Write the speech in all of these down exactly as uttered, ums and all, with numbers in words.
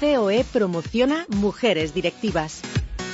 C O E promociona mujeres directivas.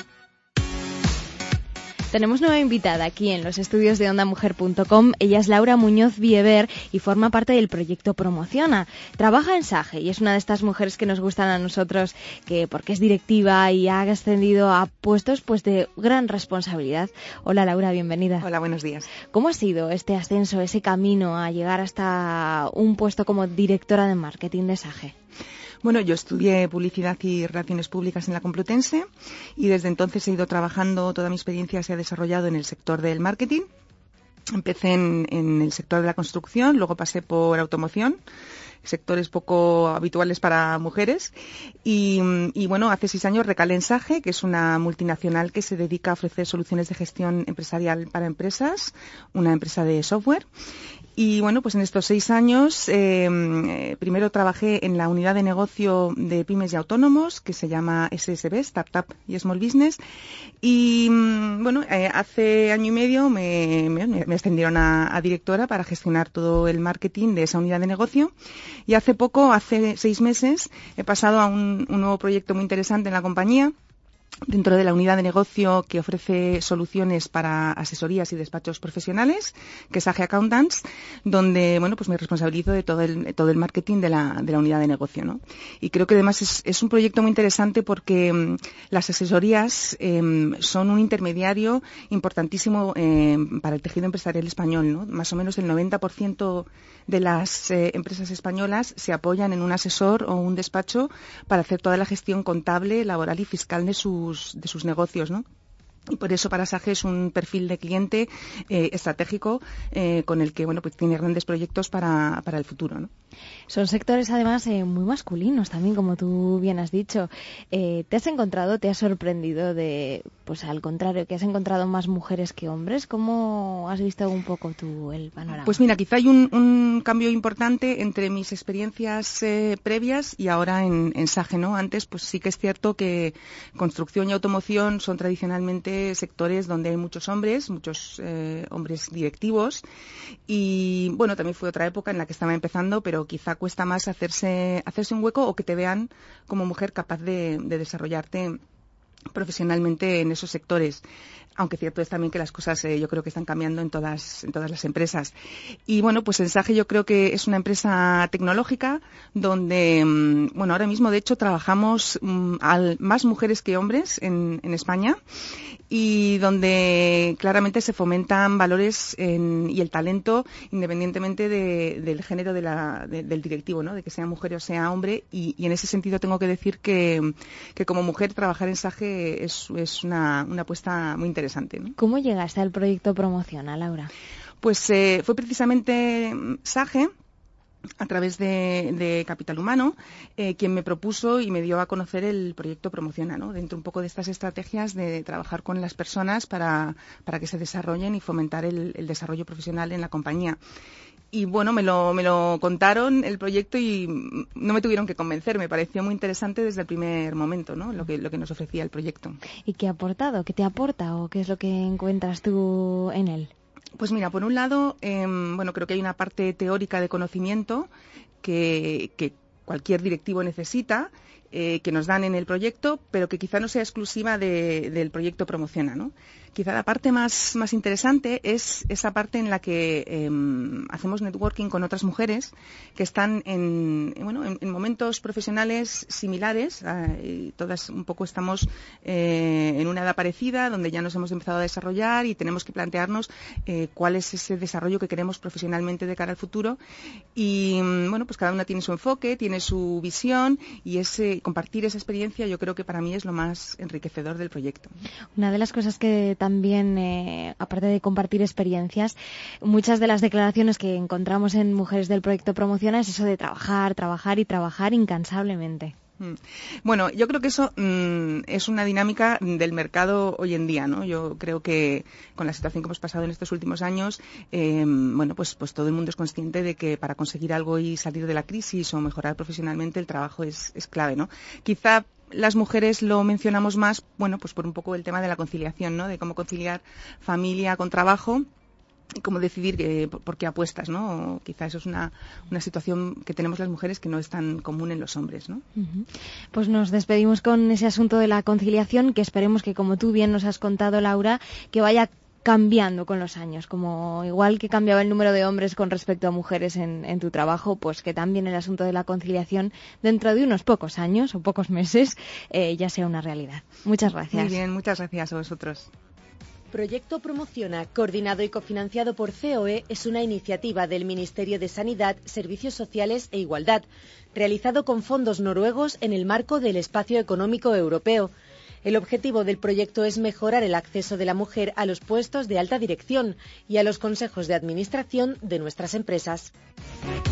Tenemos nueva invitada aquí en los estudios de onda mujer punto com. Ella es Laura Muñoz Bieber y forma parte del proyecto Promociona. Trabaja en SAGE y es una de estas mujeres que nos gustan a nosotros, que porque es directiva y ha ascendido a puestos pues de gran responsabilidad. Hola Laura, bienvenida. Hola, buenos días. ¿Cómo ha sido este ascenso, ese camino a llegar hasta un puesto como directora de marketing de SAGE? Bueno, yo estudié Publicidad y Relaciones Públicas en la Complutense y desde entonces he ido trabajando, toda mi experiencia se ha desarrollado en el sector del marketing. Empecé en, en el sector de la construcción, luego pasé por automoción, sectores poco habituales para mujeres y, y bueno, hace seis años recalé en SAGE, que es una multinacional que se dedica a ofrecer soluciones de gestión empresarial para empresas, una empresa de software. Y bueno, pues en estos seis años, eh, primero trabajé en la unidad de negocio de pymes y autónomos, que se llama S S B, Startup y Small Business. Y bueno, eh, hace año y medio me, me, me ascendieron a, a directora para gestionar todo el marketing de esa unidad de negocio. Y hace poco, hace seis meses, he pasado a un, un nuevo proyecto muy interesante en la compañía, dentro de la unidad de negocio que ofrece soluciones para asesorías y despachos profesionales, que es SAGE Accountants, donde bueno pues me responsabilizo de todo el todo el marketing de la de la unidad de negocio, ¿no? Y creo que además es, es un proyecto muy interesante porque mmm, las asesorías eh, son un intermediario importantísimo eh, para el tejido empresarial español, ¿no? Más o menos el noventa por ciento de las eh, empresas españolas se apoyan en un asesor o un despacho para hacer toda la gestión contable, laboral y fiscal de sus de sus negocios, ¿no? Y por eso para SAGE es un perfil de cliente eh, estratégico eh, con el que bueno pues tiene grandes proyectos para, para el futuro, ¿no? Son sectores además eh, muy masculinos también, como tú bien has dicho. Eh, ¿Te has encontrado, te has sorprendido de, pues al contrario, que has encontrado más mujeres que hombres? ¿Cómo has visto un poco tú el panorama? Pues mira, quizá hay un, un cambio importante entre mis experiencias eh, previas y ahora en, en SAGE, ¿no? Antes pues sí que es cierto que construcción y automoción son tradicionalmente sectores donde hay muchos hombres, muchos eh, hombres directivos y bueno, también fue otra época en la que estaba empezando, pero quizá cuesta más hacerse hacerse un hueco o que te vean como mujer capaz de, de desarrollarte profesionalmente en esos sectores. Aunque cierto es también que las cosas eh, yo creo que están cambiando en todas en todas las empresas. Y bueno, pues en SAGE yo creo que es una empresa tecnológica donde, mmm, bueno, ahora mismo de hecho trabajamos mmm, al, más mujeres que hombres en, en España y donde claramente se fomentan valores en, y el talento independientemente de, del género de la, de, del directivo, ¿no? De que sea mujer o sea hombre y, y en ese sentido tengo que decir que, que como mujer trabajar en SAGE es, es una, una apuesta muy interesante, ¿no? ¿Cómo llegaste al proyecto Promociona, Laura? Pues eh, fue precisamente SAGE, a través de, de Capital Humano, eh, quien me propuso y me dio a conocer el proyecto Promociona, ¿no? Dentro un poco de estas estrategias de trabajar con las personas para, para que se desarrollen y fomentar el, el desarrollo profesional en la compañía. Y bueno, me lo, me lo contaron el proyecto y no me tuvieron que convencer. Me pareció muy interesante desde el primer momento, ¿no? Lo que, lo que nos ofrecía el proyecto. ¿Y qué ha aportado? ¿Qué te aporta o qué es lo que encuentras tú en él? Pues mira, por un lado, eh, bueno, creo que hay una parte teórica de conocimiento que, que cualquier directivo necesita, eh, que nos dan en el proyecto, pero que quizá no sea exclusiva de, del proyecto Promociona, ¿no? Quizá la parte más, más interesante es esa parte en la que eh, hacemos networking con otras mujeres que están en, bueno, en, en momentos profesionales similares. Eh, todas un poco estamos eh, en una edad parecida, donde ya nos hemos empezado a desarrollar y tenemos que plantearnos eh, cuál es ese desarrollo que queremos profesionalmente de cara al futuro. Y bueno, pues cada una tiene su enfoque, tiene su visión y ese compartir esa experiencia yo creo que para mí es lo más enriquecedor del proyecto. Una de las cosas que también, eh, aparte de compartir experiencias, muchas de las declaraciones que encontramos en Mujeres del Proyecto Promociona es eso de trabajar, trabajar y trabajar incansablemente. Bueno, yo creo que eso mmm, es una dinámica del mercado hoy en día, ¿no? Yo creo que con la situación que hemos pasado en estos últimos años, eh, bueno, pues, pues todo el mundo es consciente de que para conseguir algo y salir de la crisis o mejorar profesionalmente el trabajo es, es clave, ¿no? Quizá las mujeres lo mencionamos más, bueno, pues por un poco el tema de la conciliación, ¿no? De cómo conciliar familia con trabajo. y cómo decidir eh, por qué apuestas, ¿no? O quizá eso es una, una situación que tenemos las mujeres que no es tan común en los hombres, ¿no? Uh-huh. Pues nos despedimos con ese asunto de la conciliación, que esperemos que, como tú bien nos has contado, Laura, que vaya cambiando con los años, como igual que cambiaba el número de hombres con respecto a mujeres en, en tu trabajo, pues que también el asunto de la conciliación dentro de unos pocos años o pocos meses eh, ya sea una realidad. Muchas gracias. Muy bien, muchas gracias a vosotros. Proyecto Promociona, coordinado y cofinanciado por C O E, es una iniciativa del Ministerio de Sanidad, Servicios Sociales e Igualdad, realizado con fondos noruegos en el marco del Espacio Económico Europeo. El objetivo del proyecto es mejorar el acceso de la mujer a los puestos de alta dirección y a los consejos de administración de nuestras empresas.